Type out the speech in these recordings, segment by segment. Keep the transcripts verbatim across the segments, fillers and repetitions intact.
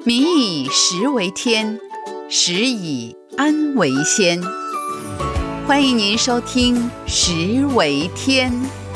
民以食为天，食以安为先。欢迎您收听食为天。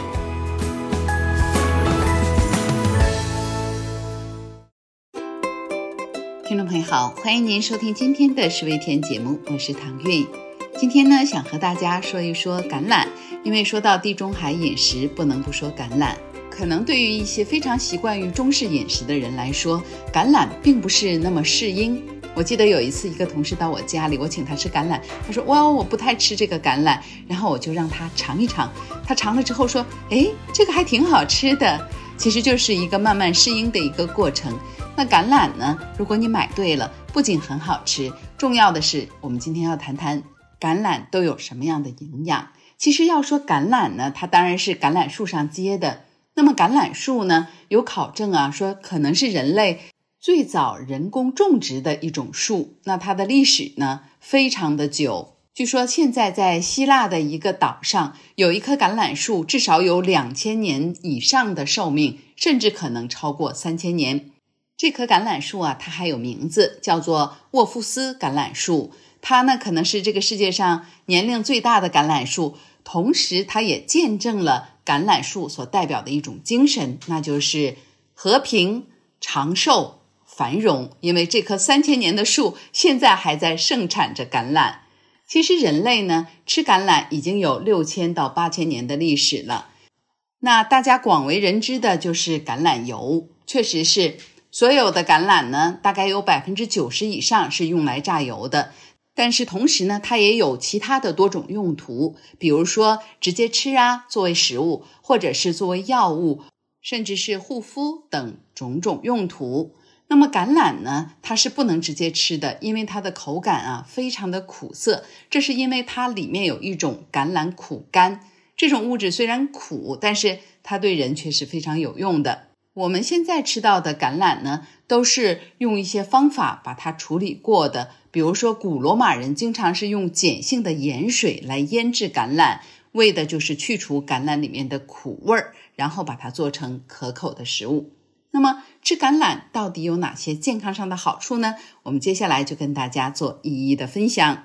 听众朋友好，欢迎您收听今天的食为天节目，我是唐韵。今天呢，想和大家说一说橄榄，因为说到地中海饮食，不能不说橄榄。可能对于一些非常习惯于中式饮食的人来说，橄榄并不是那么适应。我记得有一次一个同事到我家里，我请他吃橄榄，他说哇，我不太吃这个橄榄，然后我就让他尝一尝，他尝了之后说，诶，这个还挺好吃的。其实就是一个慢慢适应的一个过程。那橄榄呢，如果你买对了，不仅很好吃，重要的是我们今天要谈谈橄榄都有什么样的营养。其实要说橄榄呢，它当然是橄榄树上结的。那么橄榄树呢，有考证啊，说可能是人类最早人工种植的一种树。那它的历史呢，非常的久。据说现在在希腊的一个岛上，有一棵橄榄树，至少有两千年以上的寿命，甚至可能超过三千年。这棵橄榄树啊，它还有名字，叫做沃夫斯橄榄树。它呢，可能是这个世界上年龄最大的橄榄树，同时它也见证了橄榄树所代表的一种精神，那就是和平、长寿、繁荣。因为这棵三千年的树现在还在盛产着橄榄。其实人类呢，吃橄榄已经有六千到八千年的历史了。那大家广为人知的就是橄榄油，确实是所有的橄榄呢，大概有 百分之九十 以上是用来榨油的。但是同时呢，它也有其他的多种用途，比如说直接吃啊，作为食物，或者是作为药物，甚至是护肤等种种用途。那么橄榄呢，它是不能直接吃的，因为它的口感啊非常的苦涩，这是因为它里面有一种橄榄苦苷，这种物质虽然苦，但是它对人却是非常有用的。我们现在吃到的橄榄呢，都是用一些方法把它处理过的，比如说古罗马人经常是用碱性的盐水来腌制橄榄，为的就是去除橄榄里面的苦味儿，然后把它做成可口的食物。那么吃橄榄到底有哪些健康上的好处呢？我们接下来就跟大家做一一的分享。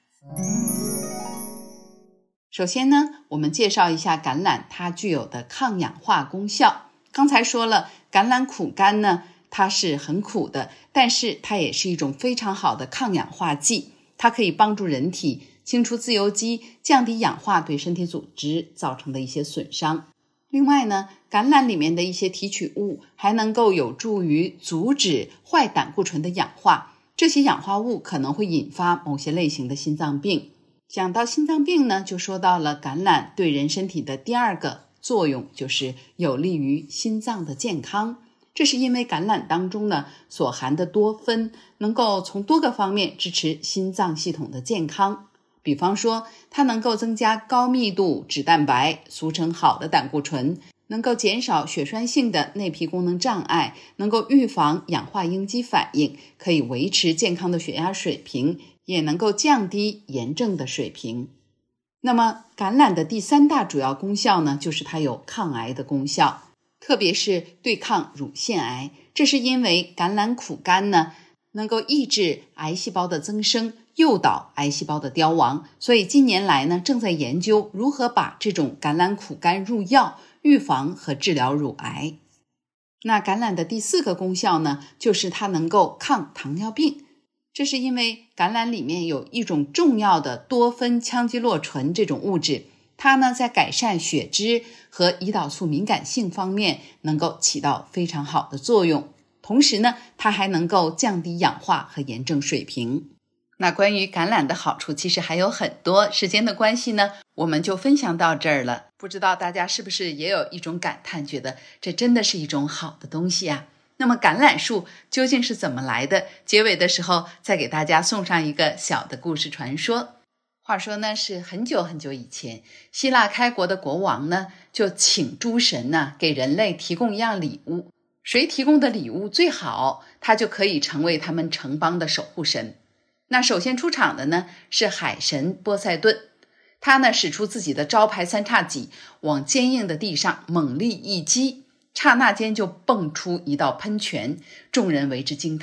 首先呢，我们介绍一下橄榄它具有的抗氧化功效。刚才说了，橄榄苦苷呢，它是很苦的，但是它也是一种非常好的抗氧化剂，它可以帮助人体清除自由基，降低氧化对身体组织造成的一些损伤。另外呢，橄榄里面的一些提取物还能够有助于阻止坏胆固醇的氧化，这些氧化物可能会引发某些类型的心脏病。讲到心脏病呢，就说到了橄榄对人身体的第二个作用，就是有利于心脏的健康。这是因为橄榄当中呢所含的多酚能够从多个方面支持心脏系统的健康。比方说，它能够增加高密度脂蛋白，俗称好的胆固醇，能够减少血栓性的内皮功能障碍，能够预防氧化应激反应，可以维持健康的血压水平，也能够降低炎症的水平。那么橄榄的第三大主要功效呢，就是它有抗癌的功效，特别是对抗乳腺癌。这是因为橄榄苦苷呢，能够抑制癌细胞的增生，诱导癌细胞的凋亡。所以近年来呢，正在研究如何把这种橄榄苦苷入药，预防和治疗乳癌。那橄榄的第四个功效呢，就是它能够抗糖尿病。这是因为橄榄里面有一种重要的多酚羟基唑醇这种物质，它呢在改善血脂和胰岛素敏感性方面能够起到非常好的作用。同时呢，它还能够降低氧化和炎症水平。那关于橄榄的好处其实还有很多，时间的关系呢，我们就分享到这儿了。不知道大家是不是也有一种感叹，觉得这真的是一种好的东西啊。那么橄榄树究竟是怎么来的？结尾的时候再给大家送上一个小的故事传说。话说呢，是很久很久以前，希腊开国的国王呢，就请诸神呢给人类提供一样礼物，谁提供的礼物最好，他就可以成为他们城邦的守护神。那首先出场的呢是海神波塞顿，他呢使出自己的招牌三叉戟，往坚硬的地上猛力一击，刹那间就蹦出一道喷泉，众人为之惊叹，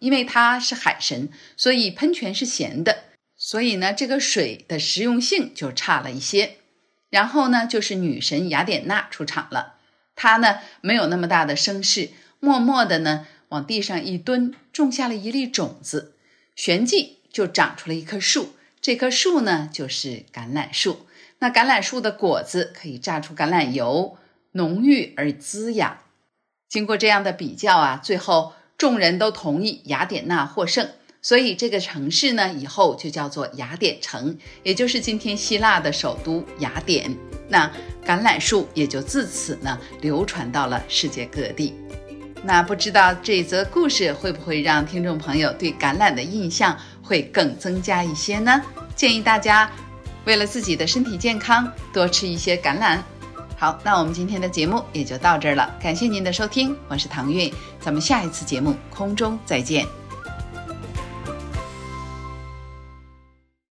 因为他是海神，所以喷泉是咸的，所以呢，这个水的实用性就差了一些。然后呢，就是女神雅典娜出场了，她呢没有那么大的声势，默默的呢往地上一蹲，种下了一粒种子，旋即就长出了一棵树。这棵树呢就是橄榄树。那橄榄树的果子可以榨出橄榄油，浓郁而滋养。经过这样的比较啊，最后众人都同意雅典娜获胜，所以这个城市呢以后就叫做雅典城，也就是今天希腊的首都雅典。那橄榄树也就自此呢流传到了世界各地。那不知道这则故事会不会让听众朋友对橄榄的印象会更增加一些呢？建议大家为了自己的身体健康多吃一些橄榄。好，那我们今天的节目也就到这儿了，感谢您的收听，我是唐韵，咱们下一次节目空中再见。